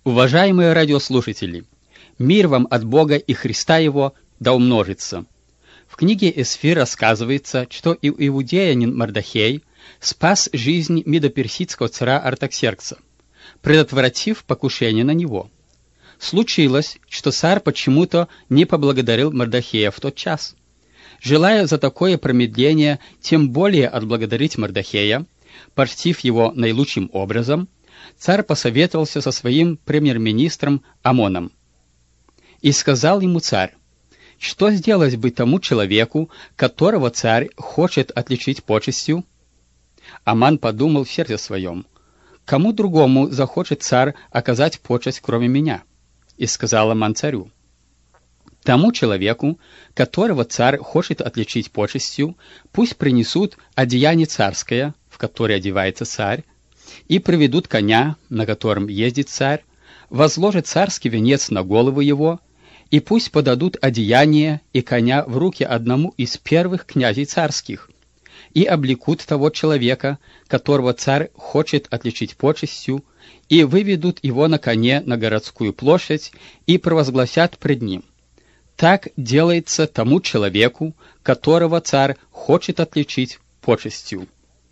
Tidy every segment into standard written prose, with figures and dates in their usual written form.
Уважаемые радиослушатели, мир вам от Бога и Христа Его да умножится. В книге Эсфир рассказывается, что иудеянин Мардохей спас жизнь медоперсидского царя Артаксеркса, предотвратив покушение на него. Случилось, что царь почему-то не поблагодарил Мардохея в тот час. Желая за такое промедление тем более отблагодарить Мардохея, почтив его наилучшим образом, царь посоветовался со своим премьер-министром Амоном. И сказал ему царь: что сделать бы тому человеку, которого царь хочет отличить почестью? Аман подумал в сердце своем: кому другому захочет царь оказать почесть, кроме меня? И сказал Аман царю: тому человеку, которого царь хочет отличить почестью, пусть принесут одеяние царское, в которое одевается царь, и приведут коня, на котором ездит царь, возложат царский венец на голову его, и пусть подадут одеяние и коня в руки одному из первых князей царских, и облекут того человека, которого царь хочет отличить почестью, и выведут его на коне на городскую площадь, и провозгласят пред ним: так делается тому человеку, которого царь хочет отличить почестью.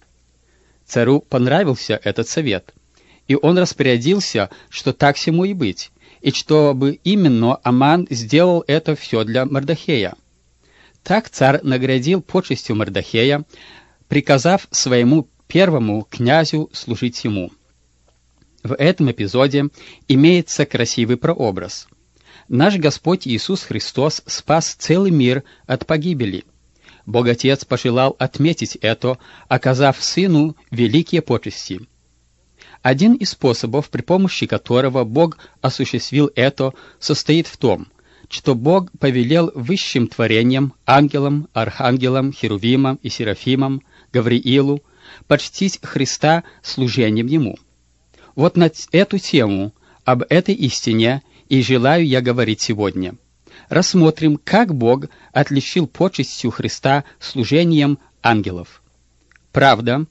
Царю понравился этот совет, и он распорядился, что так сему и быть, и чтобы именно Аман сделал это все для Мардохея. Так царь наградил почестью Мардохея, приказав своему первому князю служить ему. В этом эпизоде имеется красивый прообраз. Наш Господь Иисус Христос спас целый мир от погибели. Бог Отец пожелал отметить это, оказав Сыну великие почести. Один из способов, при помощи которого Бог осуществил это, состоит в том, что Бог повелел высшим творениям, ангелам, архангелам, херувимам и серафимам, Гавриилу, почтить Христа служением Ему. Вот на эту тему, об этой истине, и желаю я говорить сегодня. Рассмотрим, как Бог отличил почестью Христа служением ангелов. Правда,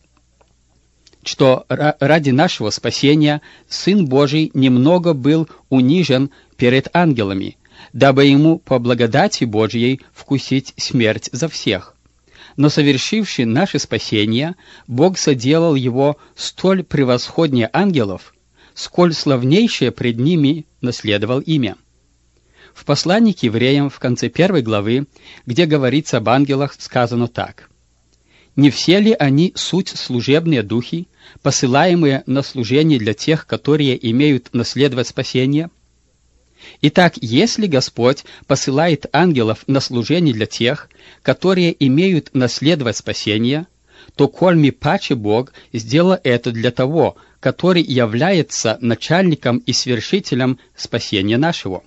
что ради нашего спасения Сын Божий немного был унижен перед ангелами, дабы Ему по благодати Божьей вкусить смерть за всех. Но совершивший наше спасение, Бог соделал Его столь превосходнее ангелов, сколь славнейшее пред ними наследовал имя. В послании к евреям в конце 1 главы, где говорится об ангелах, сказано так: «Не все ли они суть служебные духи, посылаемые на служение для тех, которые имеют наследовать спасение? Итак, если Господь посылает ангелов на служение для тех, которые имеют наследовать спасение, то кольми паче Бог сделал это для того, который является начальником и свершителем спасения нашего».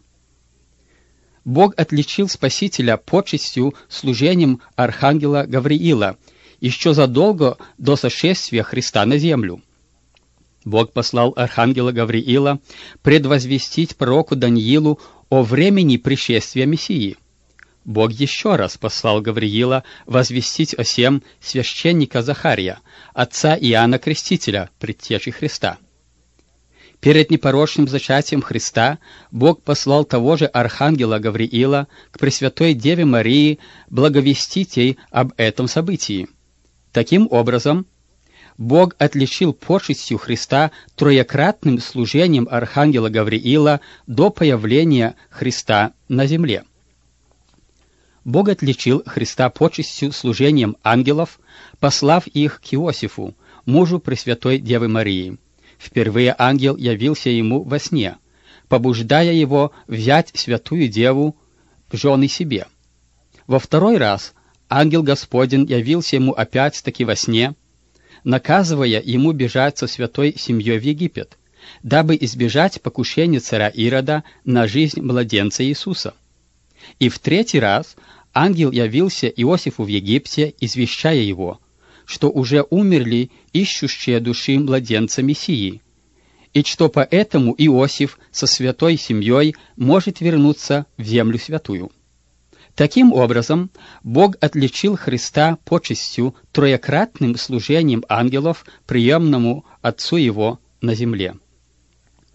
Бог отличил Спасителя почестью служением архангела Гавриила еще задолго до сошествия Христа на землю. Бог послал архангела Гавриила предвозвестить пророку Даниилу о времени пришествия Мессии. Бог еще раз послал Гавриила возвестить о сем священника Захария, отца Иоанна Крестителя, предтечи Христа. Перед непорочным зачатием Христа Бог послал того же архангела Гавриила к Пресвятой Деве Марии благовестить ей об этом событии. Таким образом, Бог отличил почестью Христа троекратным служением архангела Гавриила до появления Христа на земле. Бог отличил Христа почестью служением ангелов, послав их к Иосифу, мужу Пресвятой Девы Марии. Впервые ангел явился ему во сне, побуждая его взять Святую Деву в жены себе. Во второй раз ангел Господень явился ему опять-таки во сне, наказывая ему бежать со святой семьей в Египет, дабы избежать покушения царя Ирода на жизнь младенца Иисуса. И в третий раз ангел явился Иосифу в Египте, извещая его, что уже умерли ищущие души младенца Мессии, и что поэтому Иосиф со святой семьей может вернуться в землю святую. Таким образом, Бог отличил Христа почестью троекратным служением ангелов приемному Отцу Его на земле.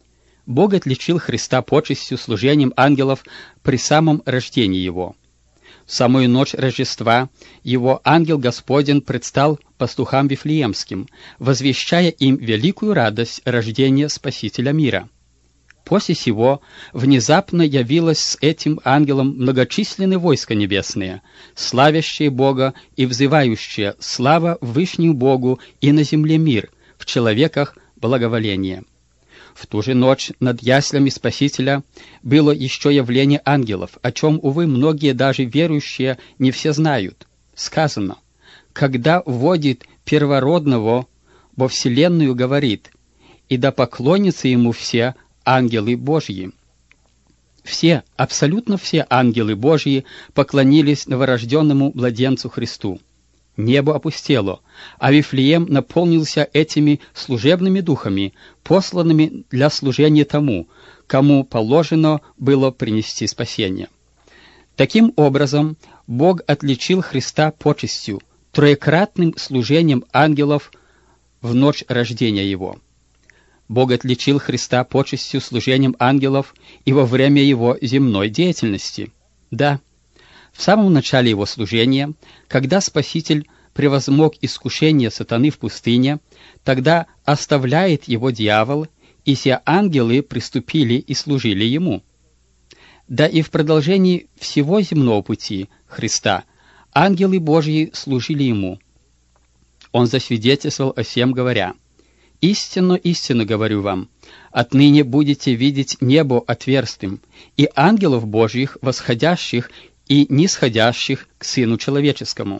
Бог отличил Христа почестью, служением ангелов при самом рождении Его. В самую ночь Рождества Его ангел Господень предстал пастухам Вифлеемским, возвещая им великую радость рождения Спасителя мира. После сего внезапно явилось с этим ангелом многочисленные войска небесные, славящие Бога и взывающие «Слава Вышнему Богу и на земле мир, в человеках благоволение». В ту же ночь над яслями Спасителя было еще явление ангелов, о чем, увы, многие даже верующие не все знают. Сказано: «Когда вводит первородного во вселенную, говорит, и да поклонятся ему все ангелы Божьи». Все, абсолютно все ангелы Божьи поклонились новорожденному младенцу Христу. Небо опустело, а Вифлеем наполнился этими служебными духами, посланными для служения тому, кому положено было принести спасение. Таким образом, Бог отличил Христа почестью, троекратным служением ангелов в ночь рождения Его. Бог отличил Христа почестью, служением ангелов и во время Его земной деятельности. Да, в самом начале Его служения, когда Спаситель превозмог искушение сатаны в пустыне, тогда оставляет Его дьявол, и все ангелы приступили и служили Ему. Да и в продолжении всего земного пути Христа ангелы Божьи служили Ему. Он засвидетельствовал о сем, говоря: «Истинно, истинно говорю вам, отныне будете видеть небо отверстым, и ангелов Божьих, восходящих и нисходящих к Сыну Человеческому».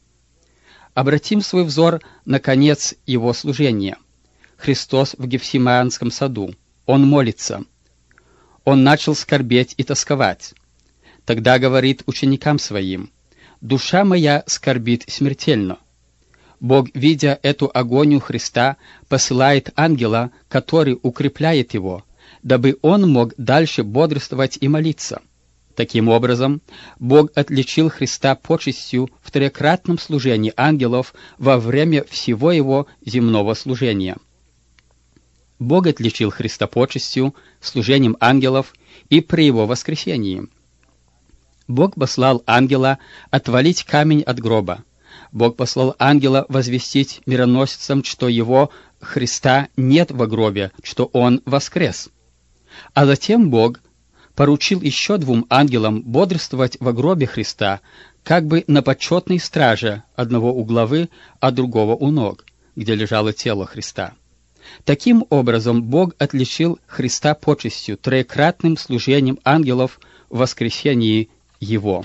Обратим свой взор на конец Его служения. Христос в Гефсиманском саду. Он молится. Он начал скорбеть и тосковать. Тогда говорит ученикам Своим: «Душа моя скорбит смертельно». Бог, видя эту агонию Христа, посылает ангела, который укрепляет Его, дабы Он мог дальше бодрствовать и молиться. Таким образом, Бог отличил Христа почестью в троекратном служении ангелов во время всего Его земного служения. Бог отличил Христа почестью, служением ангелов и при Его воскресении. Бог послал ангела отвалить камень от гроба. Бог послал ангела возвестить мироносцам, что Его, Христа, нет во гробе, что Он воскрес. А затем Бог поручил еще двум ангелам бодрствовать во гробе Христа, как бы на почетной страже, одного у главы, а другого у ног, где лежало тело Христа. Таким образом, Бог отличил Христа почестью, троекратным служением ангелов в воскресении Его.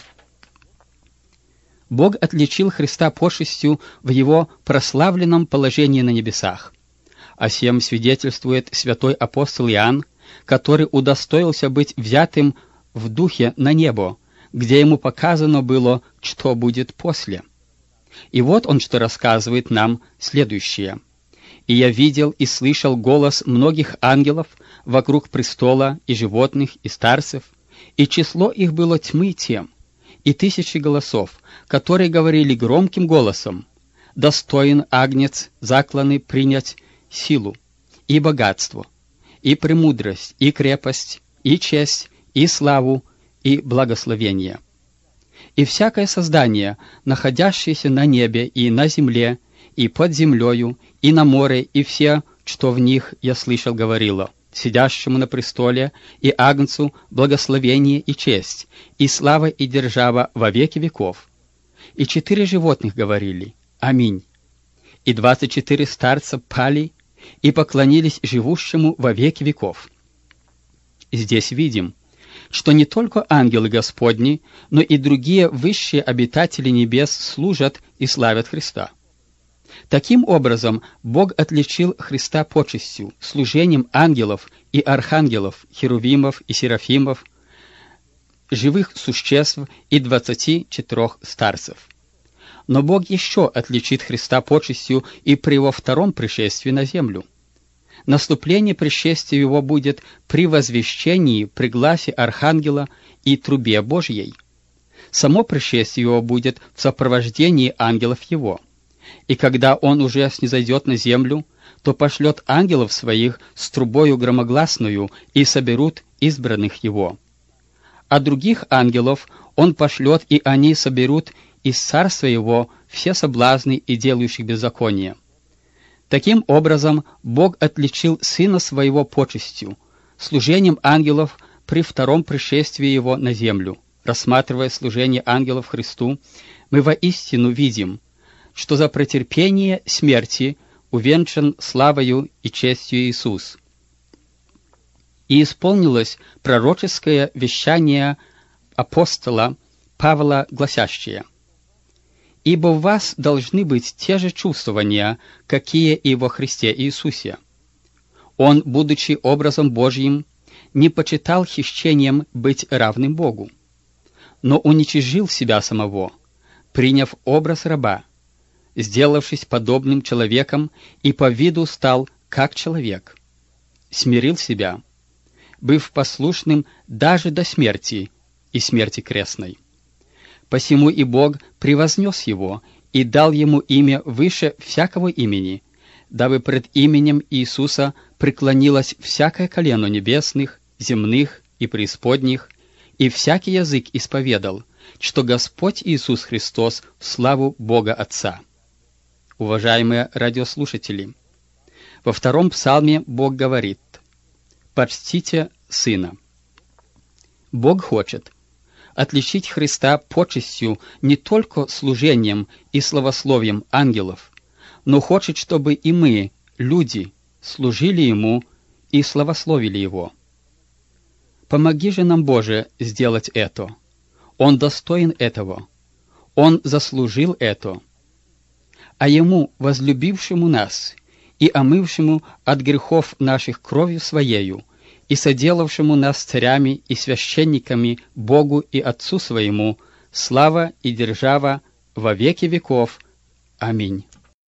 Бог отличил Христа почестью в Его прославленном положении на небесах. О сем свидетельствует святой апостол Иоанн, который удостоился быть взятым в духе на небо, где ему показано было, что будет после. И вот он что рассказывает нам следующее. «И я видел и слышал голос многих ангелов вокруг престола, и животных, и старцев, и число их было тьмы тем, и тысячи голосов, которые говорили громким голосом: достоин агнец закланный принять силу и богатство, и премудрость, и крепость, и честь, и славу, и благословение. И всякое создание, находящееся на небе и на земле, и под землею, и на море, и все, что в них, я слышал, говорило: сидящему на престоле и агнцу благословение и честь, и слава и держава во веки веков. И 4 животных говорили: аминь. И 24 старца пали и поклонились живущему во веки веков. Здесь видим, что не только ангелы Господни, но и другие высшие обитатели небес служат и славят Христа. Таким образом, Бог отличил Христа почестью, служением ангелов и архангелов, херувимов и серафимов, живых существ и 24 старцев. Но Бог еще отличит Христа почестью и при Его втором пришествии на землю. Наступление пришествия Его будет при возвещении, при гласе архангела и трубе Божьей. Само пришествие Его будет в сопровождении ангелов Его. И когда Он уже снизойдет на землю, то пошлет ангелов своих с трубою громогласную, и соберут избранных его. А других ангелов он пошлет, и они соберут из царства его все соблазны и делающих беззаконие. Таким образом, Бог отличил Сына Своего почестью, служением ангелов при втором пришествии Его на землю. Рассматривая служение ангелов Христу, мы воистину видим, что за претерпение смерти увенчан славою и честью Иисус. И исполнилось пророческое вещание апостола Павла, гласящее: «Ибо в вас должны быть те же чувствования, какие и во Христе Иисусе. Он, будучи образом Божьим, не почитал хищением быть равным Богу, но уничижил себя самого, приняв образ раба, сделавшись подобным человеком, и по виду стал как человек, смирил себя, быв послушным даже до смерти и смерти крестной. Посему и Бог превознес его и дал ему имя выше всякого имени, дабы пред именем Иисуса преклонилось всякое колено небесных, земных и преисподних, и всякий язык исповедал, что Господь Иисус Христос в славу Бога Отца». Уважаемые радиослушатели, во втором псалме Бог говорит: «Почтите Сына». Бог хочет отличить Христа почестью не только служением и славословием ангелов, но хочет, чтобы и мы, люди, служили Ему и славословили Его. Помоги же нам, Боже, сделать это. Он достоин этого. Он заслужил это. А Ему, возлюбившему нас и омывшему от грехов наших кровью Своею, и соделавшему нас царями и священниками Богу и Отцу Своему, слава и держава во веки веков. Аминь.